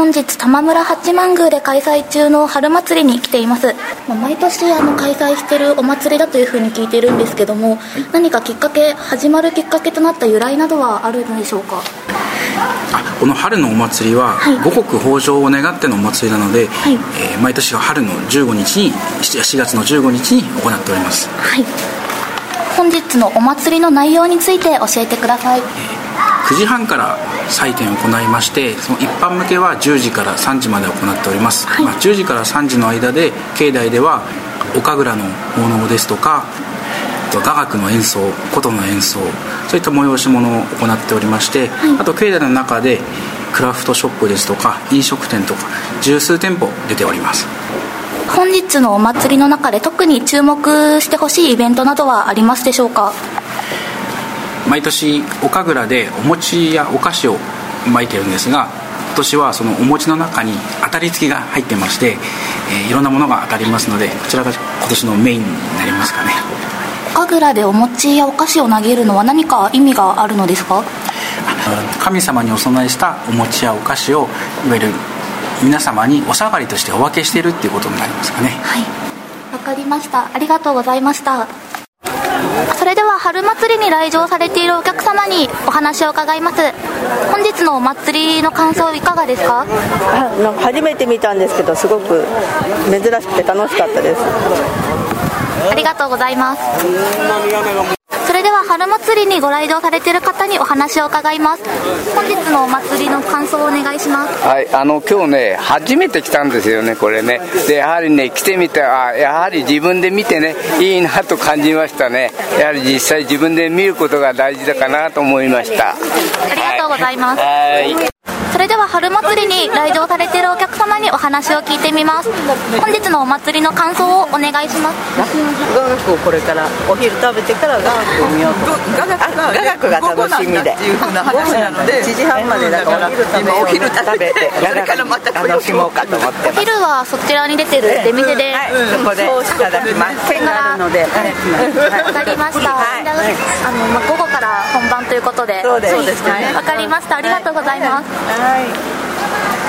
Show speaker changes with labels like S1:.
S1: 本日玉村八幡宮で開催中の春祭りに来ています。毎年開催しているお祭りだというふうに聞いているんですけども、何か始まるきっかけとなった由来などはあるのでしょうか？
S2: この春のお祭りは、五穀豊穣を願ってのお祭りなので、毎年春の15日に4月の15日に行っております。
S1: 本日のお祭りの内容について教えてください。
S2: 9時半から祭典を行いまして、その一般向けは10時から3時まで行っております。10時から3時の間で境内ではお神楽の奉納ですとか、雅楽の演奏、琴の演奏、そういった催し物を行っておりまして、あと境内の中でクラフトショップですとか飲食店とか十数店舗出ております。
S1: 本日のお祭りの中で特に注目してほしいイベントなどはありますでしょうか？
S2: 毎年お神楽でお餅やお菓子をまいてるんですが、今年はそのお餅の中に当たり付きが入ってまして、いろんなものが当たりますので、こちらが今年のメインになりますかね。
S1: お神楽でお餅やお菓子を投げるのは何か意味があるのですか？
S2: 神様にお供えしたお餅やお菓子をいわゆる皆様にお下がりとしてお分けしているっていうことになりますかね。
S1: わかりました。ありがとうございました。それでは春祭りに来場されているお客様にお話を伺います。本日のお祭りの感想いかがですか？
S3: 初めて見たんですけど、すごく珍しくて楽しかったです。
S1: ありがとうございます。それでは春祭りにご来場されている方にお話を伺います。本日のお祭りの感想をお願いします。
S4: 今日ね、初めて来たんですよね、これね。でやはりね、来てみて、やはり自分で見てね、いいなと感じましたね。やはり実際自分で見ることが大事だかなと思いました。
S1: ありがとうございます。それでは春祭りに来場されているお客様にお話を聞いてみます。本日のお祭りの感想をお願いします。
S3: 雅楽をこれからお昼食べてから雅楽を見ようと。雅楽が楽しみで、いう風な話なので、1時半までだからお昼食べて雅楽楽しもうかと思ってます。
S1: お昼はそちらに出てる出店で、
S3: そこでいただきます。券があるので、
S1: わかりました。午後から本番ということで。
S3: そうですね。
S1: わかりました。ありがとうございます。
S3: はい。